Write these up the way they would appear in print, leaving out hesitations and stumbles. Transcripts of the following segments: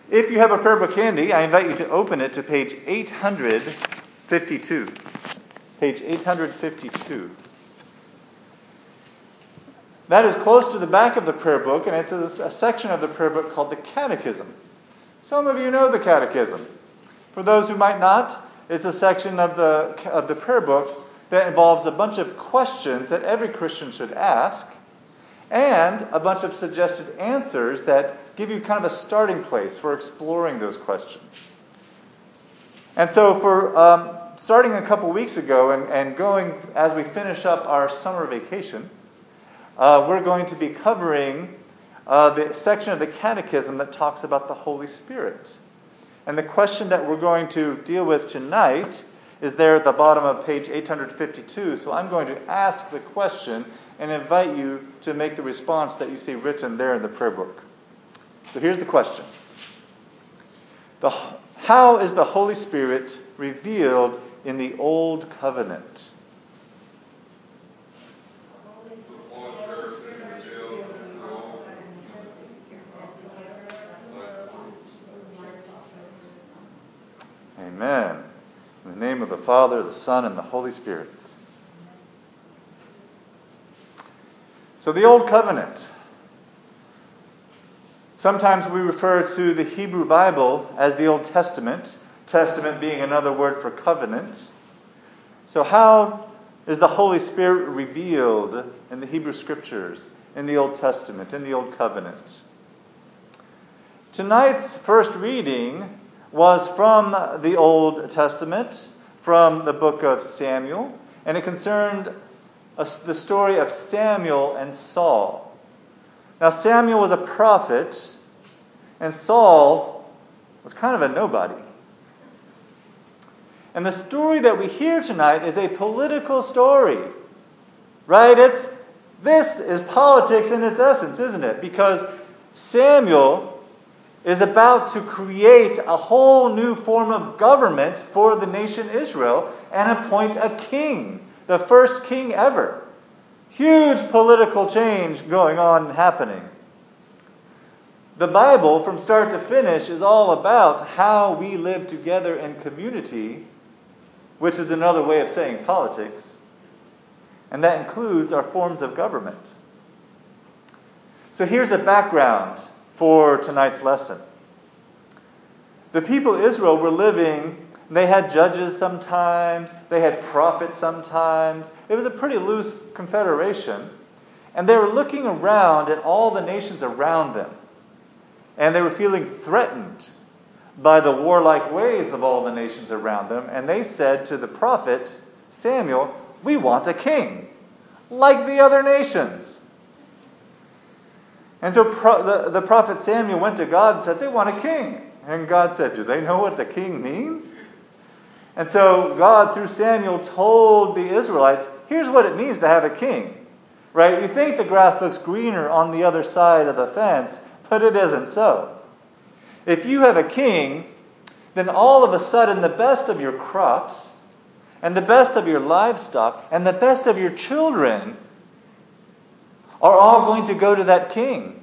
If you have a prayer book handy, I invite you to open it to page 852. Page 852. That is close to the back of the prayer book, and it's a section of the prayer book called the Catechism. Some of you know the Catechism. For those who might not, it's a section of the prayer book that involves a bunch of questions that every Christian should ask, and a bunch of suggested answers that give you kind of a starting place for exploring those questions. And so for starting a couple weeks ago and going as we finish up our summer vacation, we're going to be covering the section of the Catechism that talks about the Holy Spirit. And the question that we're going to deal with tonight is there at the bottom of page 852. So I'm going to ask the question and invite you to make the response that you see written there in the prayer book. So here's the question. How is the Holy Spirit revealed in the Old Covenant? Amen. In the name of the Father, the Son, and the Holy Spirit. So the Old Covenant. Sometimes we refer to the Hebrew Bible as the Old Testament, Testament being another word for covenant. So how is the Holy Spirit revealed in the Hebrew Scriptures, in the Old Testament, in the Old Covenant? Tonight's first reading was from the Old Testament, from the book of Samuel, and it concerned the story of Samuel and Saul. Now, Samuel was a prophet, and Saul was kind of a nobody. And the story that we hear tonight is a political story, right? This is politics in its essence, isn't it? Because Samuel is about to create a whole new form of government for the nation Israel and appoint a king, the first king ever. Huge political change going on and happening. The Bible, from start to finish, is all about how we live together in community, which is another way of saying politics, and that includes our forms of government. So here's the background for tonight's lesson. The people of Israel were living, they had judges sometimes, they had prophets sometimes. It was a pretty loose confederation. And they were looking around at all the nations around them. And they were feeling threatened by the warlike ways of all the nations around them. And they said to the prophet Samuel, "We want a king, like the other nations." And so the prophet Samuel went to God and said, "They want a king." And God said, "Do they know what the king means?" And so God, through Samuel, told the Israelites, here's what it means to have a king. Right? You think the grass looks greener on the other side of the fence, but it isn't so. If you have a king, then all of a sudden the best of your crops, and the best of your livestock, and the best of your children are all going to go to that king.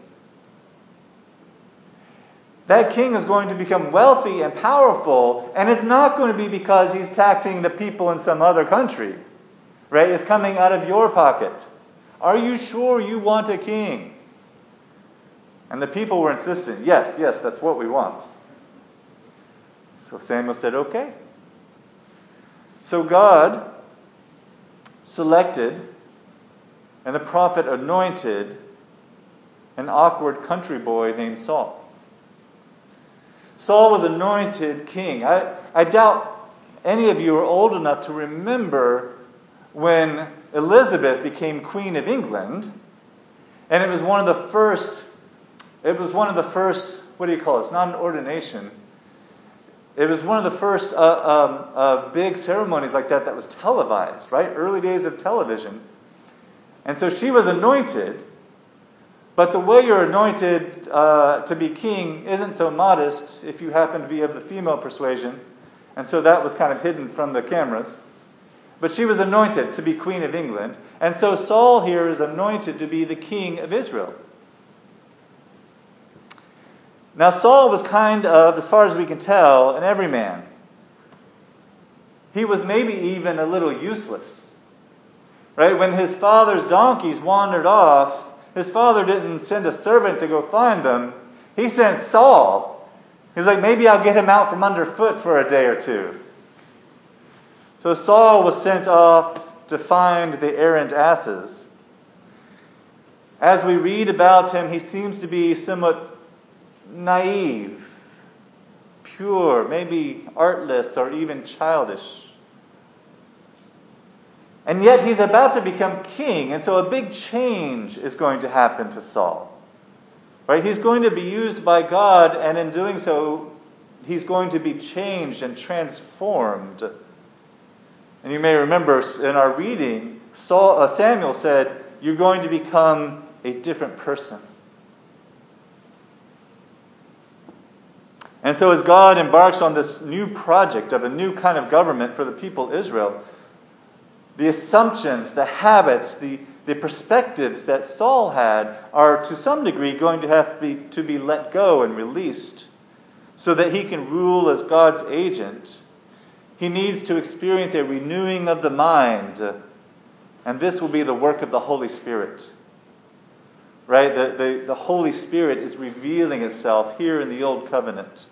That king is going to become wealthy and powerful, and it's not going to be because he's taxing the people in some other country. Right? It's coming out of your pocket. Are you sure you want a king? And the people were insistent, yes, that's what we want. So Samuel said, okay. So God selected, and the prophet anointed, an awkward country boy named Saul. Saul was anointed king. I doubt any of you are old enough to remember when Elizabeth became Queen of England, and it was one of the first, what do you call it? It's not an ordination. It was one of the first big ceremonies like that was televised, right? Early days of television. And so she was anointed, but the way you're anointed to be king isn't so modest if you happen to be of the female persuasion. And so that was kind of hidden from the cameras. But she was anointed to be Queen of England. And so Saul here is anointed to be the king of Israel. Now Saul was kind of, as far as we can tell, an everyman. He was maybe even a little useless. Right? When his father's donkeys wandered off, his father didn't send a servant to go find them. He sent Saul. He's like, maybe I'll get him out from underfoot for a day or two. So Saul was sent off to find the errant asses. As we read about him, he seems to be somewhat naive, pure, maybe artless or even childish. And yet he's about to become king, and so a big change is going to happen to Saul. Right? He's going to be used by God, and in doing so, he's going to be changed and transformed. And you may remember in our reading, Samuel said, you're going to become a different person. And so as God embarks on this new project of a new kind of government for the people of Israel, the assumptions, the habits, the perspectives that Saul had are to some degree going to have to be let go and released so that he can rule as God's agent. He needs to experience a renewing of the mind, and this will be the work of the Holy Spirit. Right? The Holy Spirit is revealing itself here in the Old Covenant.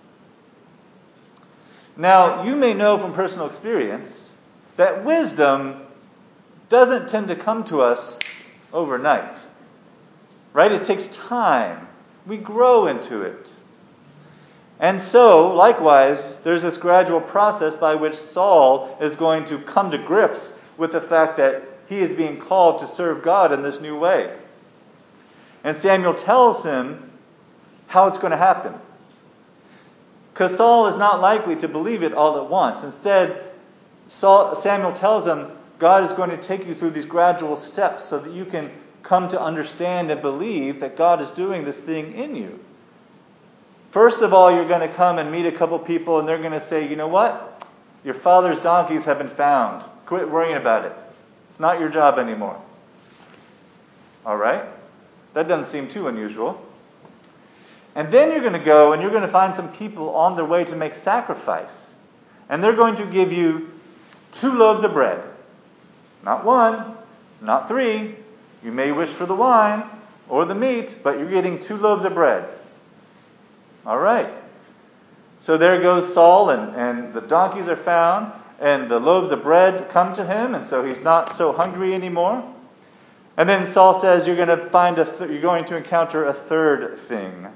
Now, you may know from personal experience that wisdom doesn't tend to come to us overnight. Right? It takes time. We grow into it. And so, likewise, there's this gradual process by which Saul is going to come to grips with the fact that he is being called to serve God in this new way. And Samuel tells him how it's going to happen. Because Saul is not likely to believe it all at once. Instead, Samuel tells him, God is going to take you through these gradual steps so that you can come to understand and believe that God is doing this thing in you. First of all, you're going to come and meet a couple people, and they're going to say, you know what? Your father's donkeys have been found. Quit worrying about it. It's not your job anymore. All right? That doesn't seem too unusual. And then you're going to go and you're going to find some people on their way to make sacrifice. And they're going to give you 2 loaves of bread. Not 1, not 3. You may wish for the wine or the meat, but you're getting 2 loaves of bread. All right. So there goes Saul, and the donkeys are found, and the loaves of bread come to him, and so he's not so hungry anymore. And then Saul says, you're going to encounter a third thing.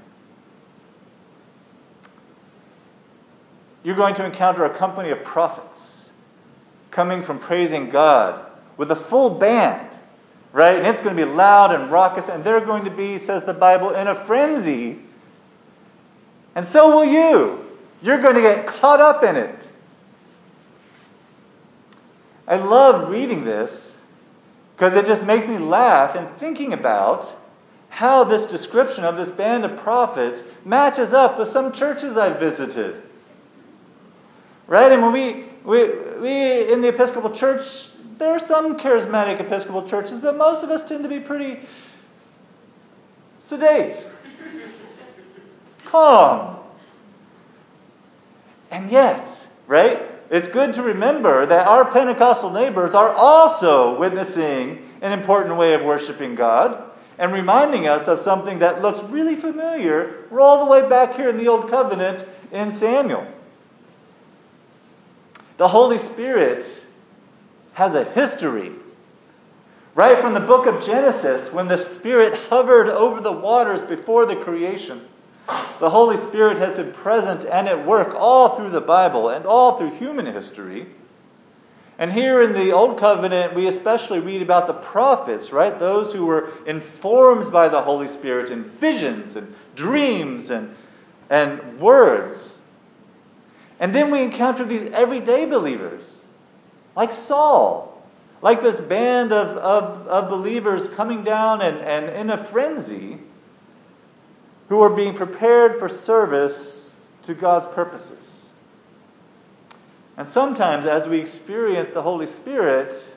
You're going to encounter a company of prophets coming from praising God with a full band, right? And it's going to be loud and raucous, and they're going to be, says the Bible, in a frenzy. And so will you. You're going to get caught up in it. I love reading this because it just makes me laugh and thinking about how this description of this band of prophets matches up with some churches I've visited. Right? And when we in the Episcopal Church, there are some charismatic Episcopal churches, but most of us tend to be pretty sedate, calm. And yet, right? It's good to remember that our Pentecostal neighbors are also witnessing an important way of worshiping God and reminding us of something that looks really familiar. We're all the way back here in the Old Covenant in Samuel. The Holy Spirit has a history. Right from the book of Genesis, when the Spirit hovered over the waters before the creation, the Holy Spirit has been present and at work all through the Bible and all through human history. And here in the Old Covenant, we especially read about the prophets, right? Those who were informed by the Holy Spirit in visions and dreams and words. And then we encounter these everyday believers, like Saul, like this band of believers coming down and in a frenzy, who are being prepared for service to God's purposes. And sometimes as we experience the Holy Spirit,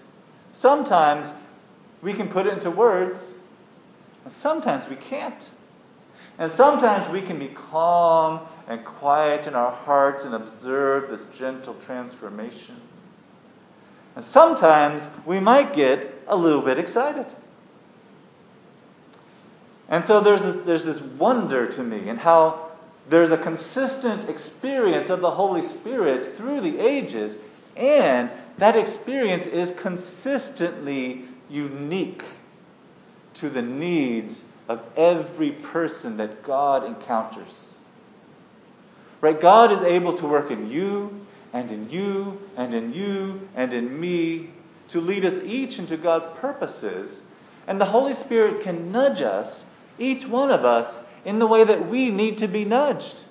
sometimes we can put it into words, and sometimes we can't. And sometimes we can be calm and quiet in our hearts and observe this gentle transformation. And sometimes we might get a little bit excited. And so there's this wonder to me in how there's a consistent experience of the Holy Spirit through the ages, and that experience is consistently unique to the needs of every person that God encounters. Right? God is able to work in you, and in you, and in you, and in me, to lead us each into God's purposes. And the Holy Spirit can nudge us, each one of us, in the way that we need to be nudged.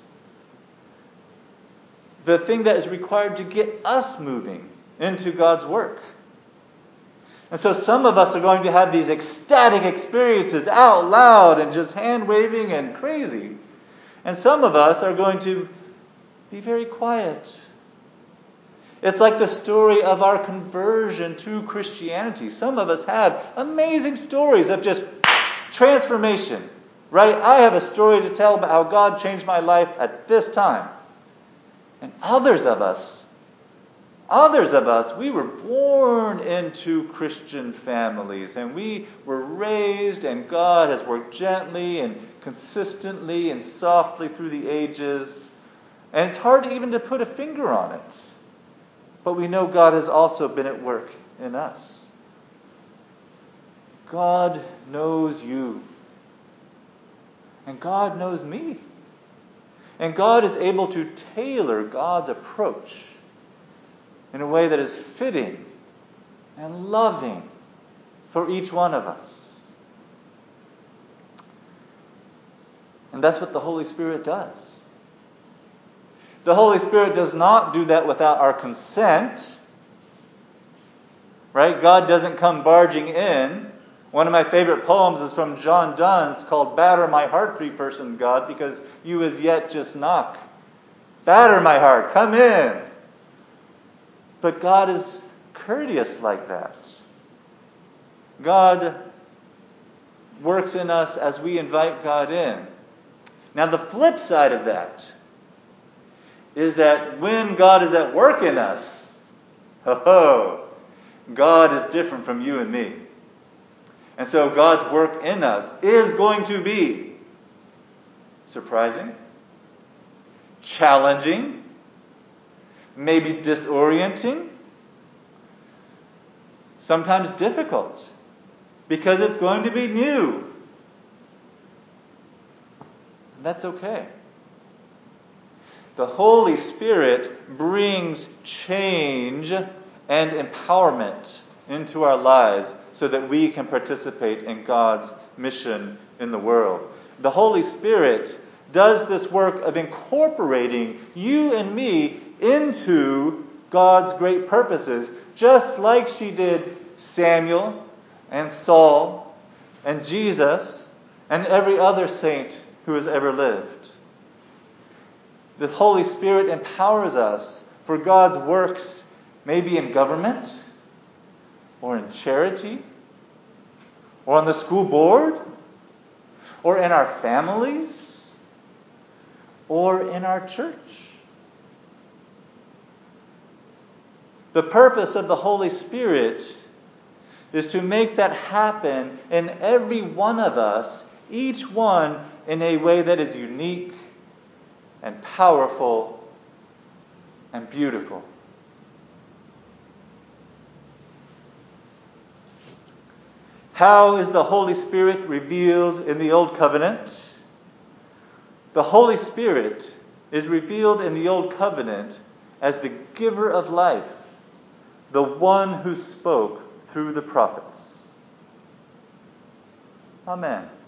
The thing that is required to get us moving into God's work. And so some of us are going to have these ecstatic experiences out loud and just hand waving and crazy. And some of us are going to be very quiet. It's like the story of our conversion to Christianity. Some of us have amazing stories of just transformation. Right? I have a story to tell about how God changed my life at this time. And others of us, we were born into Christian families, and we were raised, and God has worked gently and consistently and softly through the ages. And it's hard even to put a finger on it. But we know God has also been at work in us. God knows you. And God knows me. And God is able to tailor God's approach in a way that is fitting and loving for each one of us. And that's what the Holy Spirit does. The Holy Spirit does not do that without our consent. Right? God doesn't come barging in. One of my favorite poems is from John Donne. It's called "Batter My Heart, Free Person God, because you as yet just knock." Batter my heart, come in. But God is courteous like that. God works in us as we invite God in. Now the flip side of that is that when God is at work in us, God is different from you and me. And so God's work in us is going to be surprising, challenging, maybe disorienting, sometimes difficult, because it's going to be new. And that's okay. The Holy Spirit brings change and empowerment into our lives so that we can participate in God's mission in the world. The Holy Spirit does this work of incorporating you and me into God's great purposes, just like she did Samuel and Saul and Jesus and every other saint who has ever lived. The Holy Spirit empowers us for God's works, maybe in government, or in charity, or on the school board, or in our families, or in our church. The purpose of the Holy Spirit is to make that happen in every one of us, each one in a way that is unique and powerful and beautiful. How is the Holy Spirit revealed in the Old Covenant? The Holy Spirit is revealed in the Old Covenant as the giver of life, the one who spoke through the prophets. Amen.